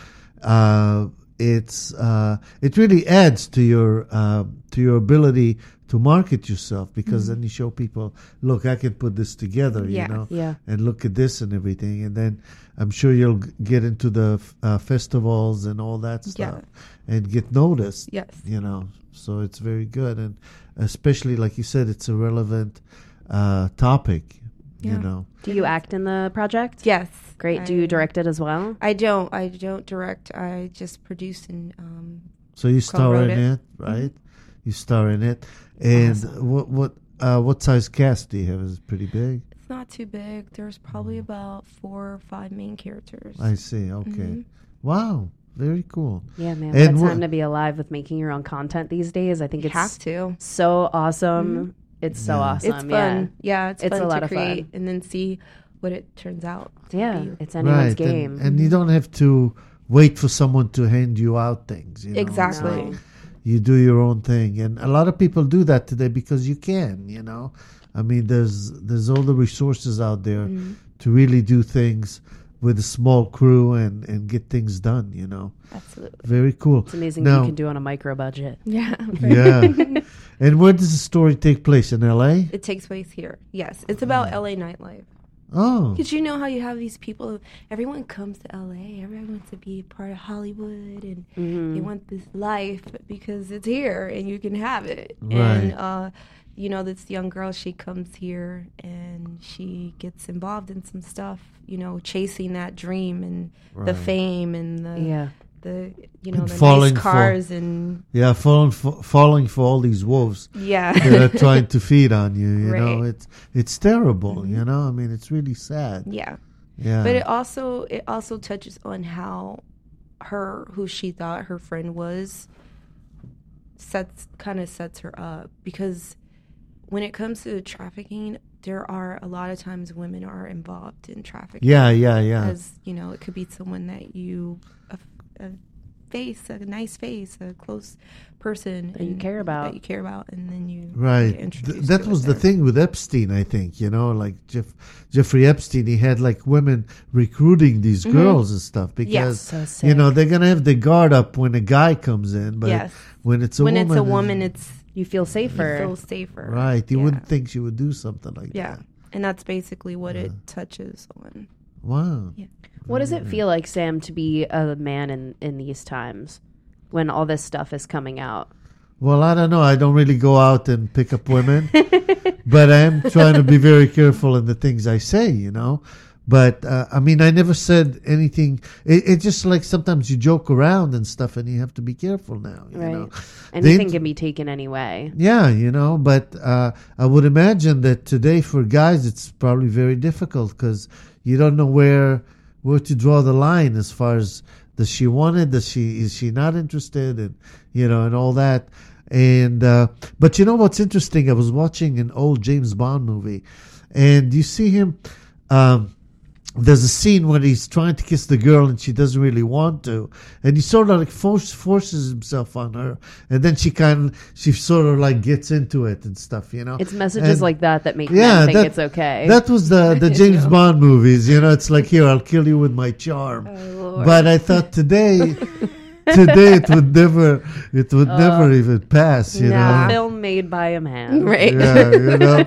Uh, it's uh, it really adds to your uh, to your ability to market yourself because then you show people, look, I can put this together, Yeah. you know, Yeah. and look at this and everything. And then I'm sure you'll g- get into the uh, festivals and all that stuff and get noticed. Yes. You know, so it's very good, and especially like you said, it's a relevant uh, topic. You Yeah. know. Do you act in the project? Yes. Great. Do I- you direct it as well? I don't. I don't direct. I just produce and um, So you star Co-wrote in it. it, right? You star in it, and Awesome. what what uh, what size cast do you have? Is it pretty big? it's not too big. There's probably about four or five main characters. I see. Okay, Mhm. wow, very cool. Yeah, man. And What what- time to be alive with making your own content these days. I think You it's have to. so awesome. It's so Yeah. awesome. It's fun. Yeah, it's, It's fun a lot to of create fun. and then see what it turns out. to Yeah. be. Yeah. It's anyone's right, game. and, and you don't have to wait for someone to hand you out things. You know? It's Exactly. like you do your own thing, and a lot of people do that today because you can. You know, I mean, there's there's all the resources out there Mm-hmm. to really do things with a small crew and and get things done. You know, Absolutely. very cool. It's amazing Now- what you can do on a micro budget. Yeah. Yeah. And where does the story take place? In L A? It takes place here. Yes. It's about L A nightlife. Oh. Because you know how you have these people, everyone comes to L A, everyone wants to be a part of Hollywood, and Mm-hmm. they want this life because it's here and you can have it. Right. And, uh, you know, this young girl, she comes here and she gets involved in some stuff, you know, chasing that dream and the Right. fame and the, Yeah. the you know, And the falling nice for- cars and, Yeah, falling for, falling for all these wolves yeah. that are trying to feed on you. You know, Right. it's it's terrible. You know, I mean, it's really sad. yeah. Yeah, But it also it also touches on how her who she thought her friend was sets kind of sets her up, because when it comes to trafficking, there are a lot of times women are involved in trafficking. yeah, yeah, yeah. As you know, it could be someone that you a, a face, a nice face, a close person That you and- care about. that you care about, and then you Right. get Th- introduced that to was it the there. thing with Epstein, I think. You know, like Jeff, Jeffrey Epstein, he had like women recruiting these Mm-hmm. girls and stuff because So you know sick. they're gonna have the guard up when a guy comes in, but Yes. when it's a When woman, it's a woman, it's You feel you safer. feel safer. right. You Yeah. wouldn't think she would do something like Yeah, that. and that's basically what it touches on. Wow. What does it feel like, Sam, to be a man in, in these times when all this stuff is coming out? Well, I don't know. I don't really go out and pick up women, but I am trying to be very careful in the things I say, you know. But uh, I mean, I never said anything. It, it's just like sometimes you joke around and stuff, and you have to be careful now, you Right. know. Anything They- can be taken any way. Yeah, you know. But uh, I would imagine that today for guys, it's probably very difficult because you don't know where where to draw the line as far as does she want it, does she is she not interested, and you know, and all that. And uh, but you know what's interesting? I was watching an old James Bond movie, and you see him. Um, there's a scene when he's trying to kiss the girl and she doesn't really want to, and he sort of like force, forces himself on her, and then she kind of she sort of like gets into it and stuff, you know. It's messages And- like that that make yeah, men think that- it's okay. That was the the James Bond movies, you know. It's like, here, I'll kill you with my charm. Lord. But I thought today, today it would never, it would never even pass, you Nah. know. Film made by a man. Right. Yeah, you know.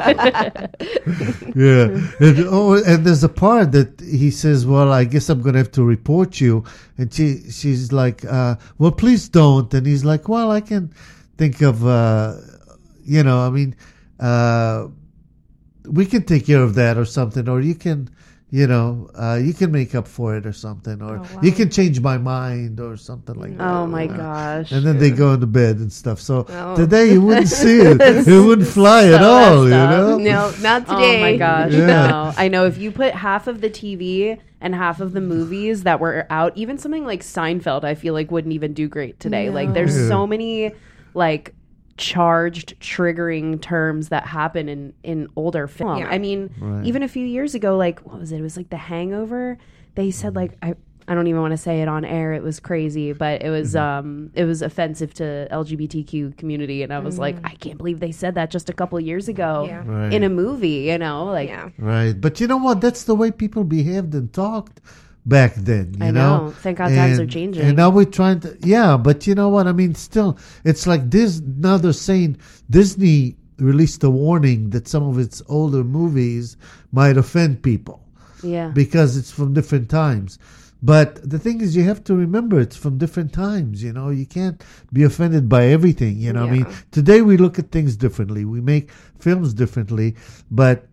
Yeah, and, oh, and there's a part that he says, "Well, I guess I'm gonna have to report you," and she she's like, uh, "Well, please don't." And he's like, "Well, I can think of, uh, you know, I mean, uh, we can take care of that or something, or you can." You know, uh, you can make up for it or something, or Oh, wow. you can change my mind or something like that. Oh my you know. gosh. And then they go into bed and stuff. So Oh. today you wouldn't see it. It wouldn't fly at so all, you messed up. know? No, not Oh today. my gosh, Yeah. no. I know if you put half of the T V and half of the movies that were out, even something like Seinfeld, I feel like wouldn't even do great today. Like there's Yeah. so many like charged triggering terms that happen in in older film. Yeah. I mean, Right. even a few years ago, like what was it? It was like The Hangover. They said like I I don't even want to say it on air. It was crazy, but it was um it was offensive to L G B T Q community, and I was like, I can't believe they said that just a couple of years ago Yeah. Right. in a movie. You know, like Yeah. Right. But you know what? That's the way people behaved and talked back then, you I know? know. Thank God times are And- changing. And now we're trying to, yeah, but you know what? I mean, still, it's like this, now they're saying Disney released a warning that some of its older movies might offend people yeah. because it's from different times. But the thing is, you have to remember it's from different times, you know? You can't be offended by everything, you know? I mean, Yeah. today we look at things differently. We make films differently, but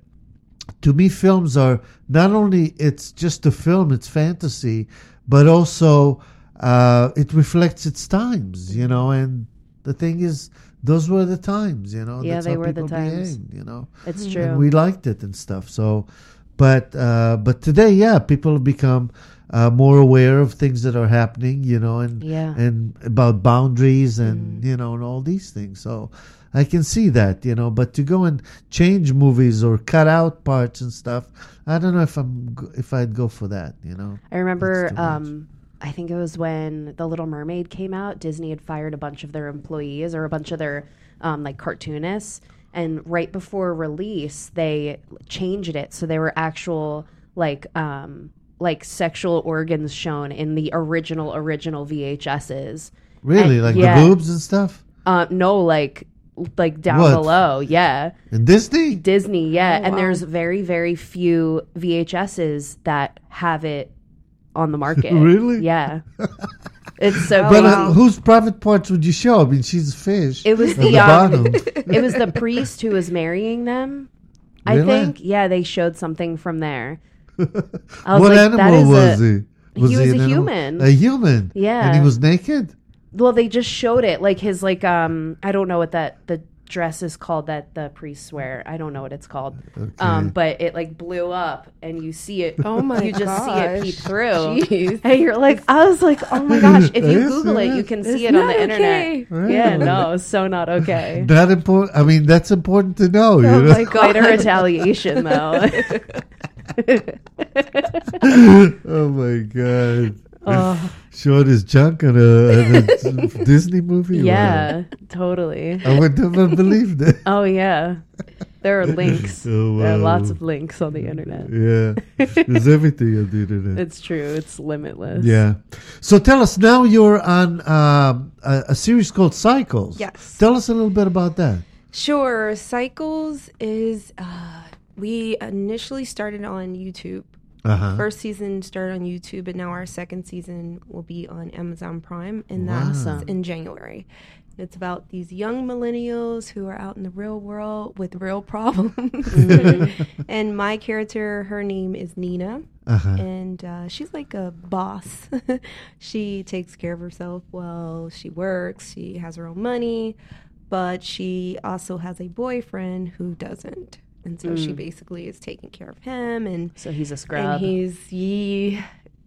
to me, films are not only it's just a film, it's fantasy, but also uh, it reflects its times, you know. And the thing is, those were the times, you know. Yeah, That's they how were the people times. behaved, you know. It's And true. we liked it and stuff. So, but uh, but today, yeah, people have become uh, more aware of things that are happening, you know, and Yeah. and about boundaries and you know and all these things. So. I can see that, you know, but to go and change movies or cut out parts and stuff, I don't know if I'm g- if I'd go for that, you know. I remember, That's too much. um, I think it was when The Little Mermaid came out, Disney had fired a bunch of their employees or a bunch of their um, like cartoonists. And right before release, they changed it. So there were actual like um, like sexual organs shown in the original, original V H Ses. Really, And- like yeah. the boobs and stuff. Uh, no, like like down What? below. Yeah. In Disney? Disney, yeah. Oh, and wow. there's very, very few V H S's that have it on the market. Really? Yeah. It's so But crazy. uh, whose private parts would you show? I mean, she's a fish. It was at the, the um, bottom. It was the priest who was marrying them. I Really? think. Yeah, they showed something from there. I was What like, that animal is was a, he? he was an a animal? human. A human. Yeah. And he was naked? Well, they just showed it, like his like um I don't know what that the dress is called that the priests wear. I don't know what it's called. Um, but it like blew up, and you see it. Oh my You just see it peep gosh. through, Jeez. and you're like, I was like, oh my gosh! If you Yes, Google it, yes. you can It's see it on not the internet. okay. Yeah, no, so not okay. Not important. I mean, that's important to know. You Oh know? my Quite a God. retaliation, though. Oh my god! Oh, Showed his junk on a, on a Disney movie. yeah, totally. Wow. I would never believe that. Oh yeah, there are links. Oh, There are wow. lots of links on the internet. Yeah, there's everything on the internet. It's true. It's limitless. Yeah. So tell us now. You're on um, a, a series called Cycles. Yes. Tell us a little bit about that. Sure. Cycles is, uh, we initially started on YouTube. Uh huh. First season started on YouTube, and now our second season will be on Amazon Prime, and Wow. that's Awesome. in January. It's about these young millennials who are out in the real world with real problems. And my character, her name is Nina, Uh huh. and uh, she's like a boss. She takes care of herself well. She works. She has her own money, but she also has a boyfriend who doesn't. And so she basically is taking care of him, and So he's a and scrub. he's yeah,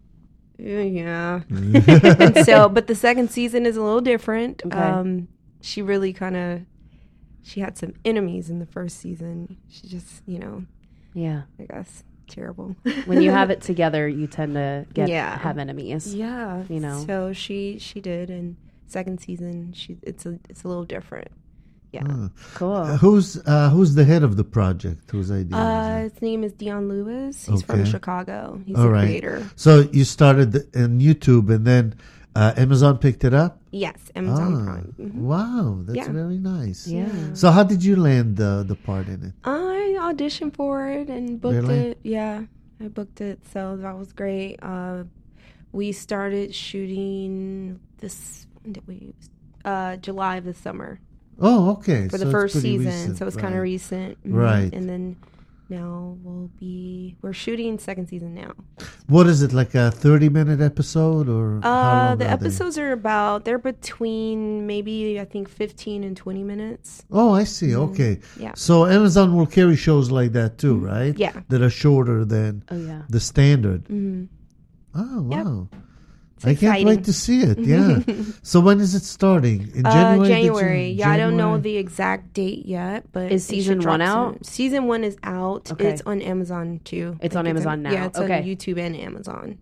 yeah. And so, but the second season is a little different. Okay. Um, she really kind of she had some enemies in the first season. She just, you know, Yeah. I guess terrible. When you have it together, you tend to get Yeah. have enemies. Yeah, You know. So she she did, and second season she it's a it's a little different. Yeah. Uh, Cool. who's uh, who's the head of the project? Whose idea? Uh, is it? his name is Dion Lewis. He's from Okay. Chicago. He's All the right. creator. So you started the- on YouTube, and then uh, Amazon picked it up. Yes, Amazon Ah, Prime. Mhm. Wow, that's Yeah. very nice. Yeah. So how did you land the the part in it? I auditioned for it and booked Really? it. Yeah, I booked it, so that was great. Uh, we started shooting this when did we? Uh, July of the summer Oh, okay. for So the it's first pretty season, recent, so it's kind of right. recent. Mhm. Right. And then now we'll be we're shooting second season now. What is it, like a thirty minute episode, or how Uh, long the are they? episodes are about they're between maybe I think fifteen and twenty minutes. Oh, I see. Okay. Yeah. So Amazon will carry shows like that too, right? Yeah. That are shorter than Oh yeah. the standard. Mm-hmm. Oh, Yep. wow. It's I can't exciting. wait to see it. Yeah. So when is it starting? In January? Uh, Did you- January. Yeah, I don't know January? the exact date yet, but Is it should season drop one out? soon. Season one is out. Okay. It's on Amazon too. It's I on think Amazon now. Yeah, it's Okay. on YouTube and Amazon.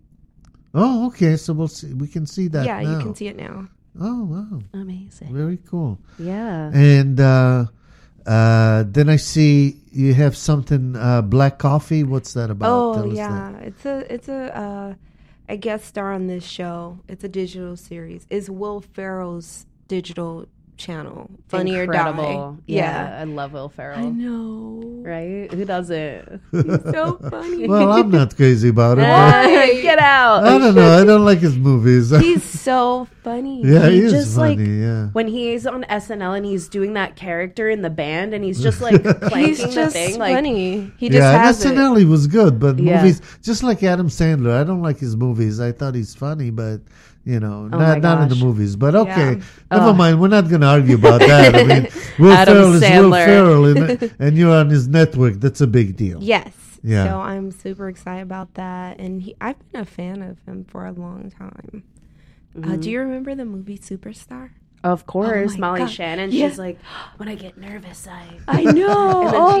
Oh, okay. So we'll see. We can see that Yeah, now. you can see it now. Oh, wow. Amazing. Very cool. Yeah. And uh, uh, then I see you have something uh, black coffee. What's that about? Oh Tell us yeah, that. it's a it's a uh, a guest star on this show. It's a digital series. It's Will Ferrell's digital channel. Funny or Incredible. Die. Yeah. I love Will Ferrell. I know. Right? Who doesn't? He's so funny. Well, I'm not crazy about it. but Hey, get out. I don't know. I don't like his movies. He's so funny. yeah, he, he is just, funny. like, yeah. When he's on S N L and he's doing that character in the band and he's just like clanking He's the just thing, like funny. He just Yeah, and has S N L it. he was good, but Yeah. movies just like Adam Sandler. I don't like his movies. I thought he's funny, but you know, Oh my not not in the gosh. movies. But okay, Yeah. never Oh. mind. We're not going to argue about that. I mean, Will Adam Ferrell is Will Sandler. Ferrell, and, and you're on his network. That's a big deal. Yes. Yeah. So I'm super excited about that, and he, I've been a fan of him for a long time. Uh, do you remember the movie Superstar? of course, Oh my Molly God. Shannon. Yeah. She's like, when I get nervous, I I know. and then oh she my god.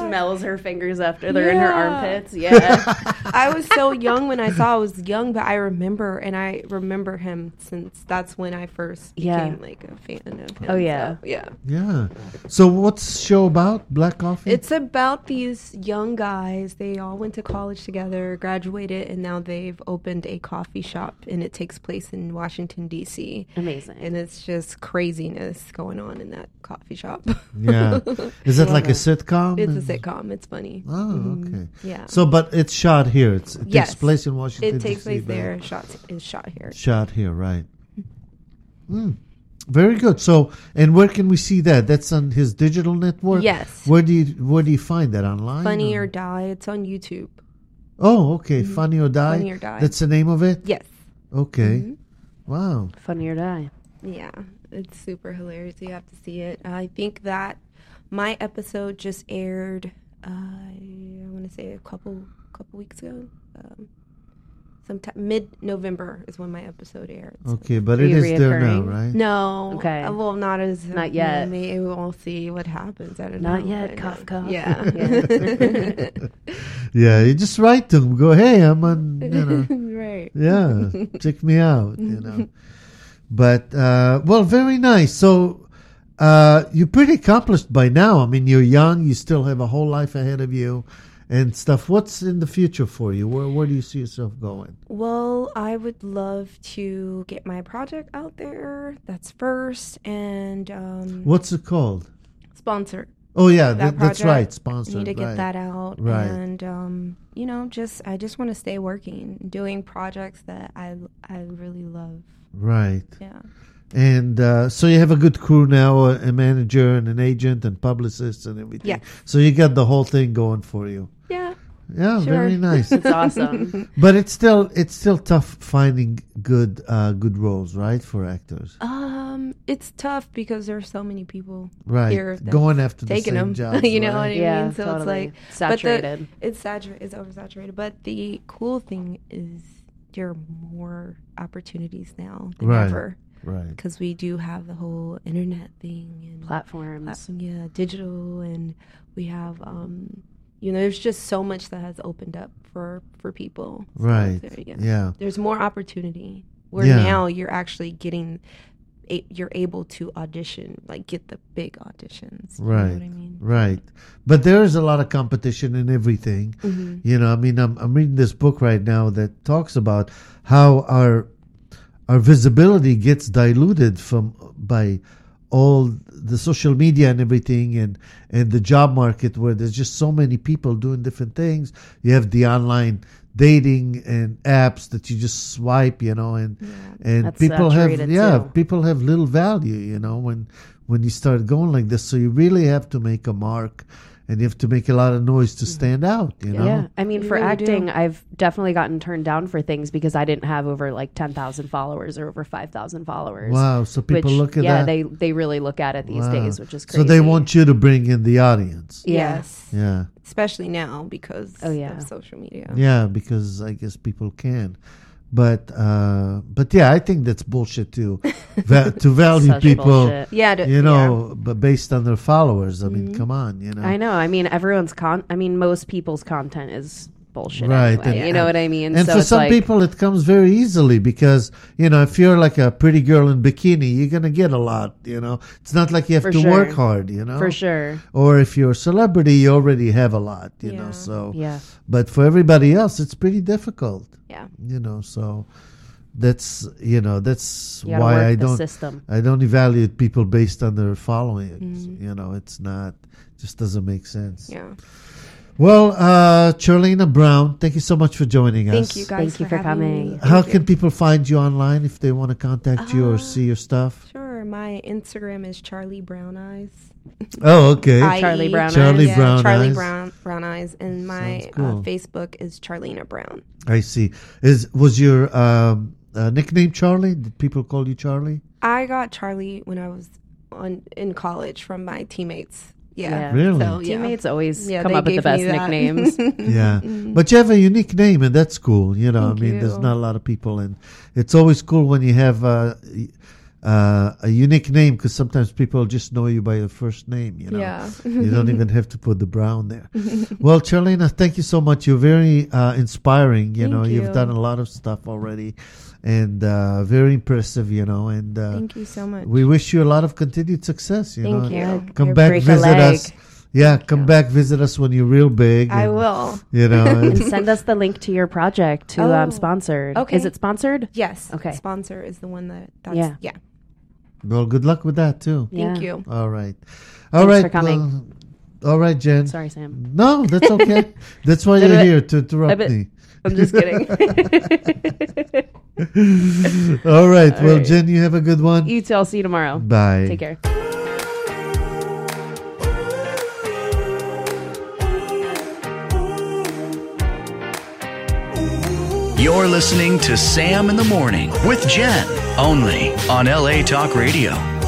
smells her fingers after they're in her Yeah. armpits. Yeah. I was so young when I saw I was young, but I remember, and I remember him since that's when I first Yeah. became like a fan of him. Oh, yeah. So, yeah. Yeah. So what's the show about? Black Coffee? It's about these young guys. They all went to college together, graduated, and now they've opened a coffee shop, and it takes place in Washington, D C. Amazing. And it's just craziness going on in that coffee shop. yeah. Is it like a it. sitcom? It's a And- sitcom. It's funny. Oh, Mhm. okay. Yeah. So, but it's shot here. It's, it Yes. takes place in Washington. It takes D C, place but there. Shot is shot here. Shot here, right? Mm. Very good. So, and where can we see that? That's on his digital network. Yes. Where do you Where do you find that online? Funny or- or Die. It's on YouTube. Oh, okay. Funny or Die. Funny or Die. That's the name of it. Yes. Okay. Mhm. Wow. Funny or Die. Yeah, it's super hilarious. You have to see it. I think that my episode just aired. Uh, I want to say a couple couple weeks ago. Um, sometime mid November is when my episode aired. So- Okay, but Are it you is there now, reoccurring? right? No. Okay. Uh, well, not as Not yet. Maybe we'll see what happens. I don't Not know. yet, but, cough, uh, cough. Yeah. Yeah, you just write to them. Go, hey, I'm on. You know. right. Yeah, check me out, you know. But, uh, well, very nice. So, uh, you're pretty accomplished by now. I mean, you're young, you still have a whole life ahead of you and stuff. What's in the future for you? Where, where do you see yourself going? Well, I would love to get my project out there. That's first. And um, What's it called? sponsor. Oh, yeah, that that, that's project. right, I sponsored. need to get right. that out. Right. And, um, you know, just, I just want to stay working, doing projects that I, I really love. Right. Yeah. And uh, so you have a good crew now, a, a manager and an agent and publicist and everything. Yeah. So you got the whole thing going for you. Yeah. Yeah, Sure. very nice. It's awesome. But it's still it's still tough finding good uh, good roles, right, for actors. Um, it's tough because there's so many people Right. here that's Going after the taking same them. jobs. you know right? what I Yeah, mean? So totally. it's like Saturated. But the, it's saturated. It's oversaturated. But the cool thing is there are more opportunities now than Right. ever Right. because we do have the whole internet thing and Platforms. platform, yeah, digital, and we have, um, you know, there's just so much that has opened up for for people. So Right. there- yeah. Yeah. There's more opportunity where Yeah. now you're actually getting, a, you're able to audition, like get the big auditions. You Right. know what I mean? Right. But there is a lot of competition in everything. Mhm. You know, I mean, I'm I'm reading this book right now that talks about how our our visibility gets diluted from by all the social media and everything, and and the job market where there's just so many people doing different things. You have the online dating and apps that you just swipe, you know, and and That's people have saturated, yeah, too. people have little value, you know, when when you start going like this. So you really have to make a mark, and you have to make a lot of noise to stand out, you know. Yeah, I mean, You for really acting, do. I've definitely gotten turned down for things because I didn't have over like ten thousand followers or over five thousand followers. Wow, so people which, look at yeah, that. they they really look at it these Wow. days, which is crazy. So they want you to bring in the audience. Yeah. Yes. Yeah. Especially now because Oh, yeah. of social media. Yeah, because I guess people can. But uh but yeah, I think that's bullshit too. Va- to value Such people, bullshit. Yeah. to- you know, but based on their followers. I mean, Mm-hmm. come on, you know. I know. I mean, everyone's con. I mean, most people's content is bullshit. Right, Anyway, and- you know what I mean? And so for it's some like, people, it comes very easily because, you know, if you're like a pretty girl in bikini, you're going to get a lot, you know. It's not like you have For to sure. work hard, you know. for sure. Or if you're a celebrity, you already have a lot, you know. Yeah. So, Yeah. but for everybody else, it's pretty difficult, Yeah. you know. So that's, you know, that's You gotta why work I the don't, system. I don't evaluate people based on their following. Mm-hmm. You know, it's not, just doesn't make sense. Yeah. Well, uh, Charlena Brown, thank you so much for joining us. Thank you guys Thank you for, for having coming. me. How Thank can you. people find you online if they want to contact you or Uh, see your stuff? Sure. My Instagram is Charlie Brown Eyes. Oh, okay. I E. Charlie Brown Charlie Eyes. Yeah, Brown Charlie Eyes. Brown Brown Eyes, and my Sounds cool. uh, Facebook is Charlena Brown. I see. Is was your um, uh, nickname Charlie? Did people call you Charlie? I got Charlie when I was on in college from my teammates. Yeah, Yeah. Really? So, yeah. Teammates always Yeah, come they up with the gave best me that. nicknames. Yeah, but you have a unique name, and that's cool. You know, Thank I mean, there's you. not a lot of people, and it's always cool when you have uh, y- uh, a unique name, because sometimes people just know you by your first name. You know, Yeah. you don't even have to put the brown there. Well, Charlena, thank you so much. You're very uh, inspiring. You Thank know, you. you've done a lot of stuff already, and uh, very impressive. You know, and uh, Thank you so much. we wish you a lot of continued success. You Thank know, you. come Or back, break a visit leg. us. Yeah, come back, visit us when you're real big. I and, will. You know, And and- send us the link to your project to Oh, um, sponsored. okay. Is it sponsored? Yes. Okay. Sponsor is the one that. That's, Yeah. Yeah. well, good luck with that too. Thank Yeah. you. All right, all Thanks right. for coming. well, all right, Jen. Sorry, Sam. No, that's okay. That's why you're bit- here to a interrupt bit- me. I'm just kidding. All right. All Well, right. Jen, you have a good one. You too. I'll see you tomorrow. Bye. Take care. You're listening to Sam in the Morning with Jen, only on L A Talk Radio.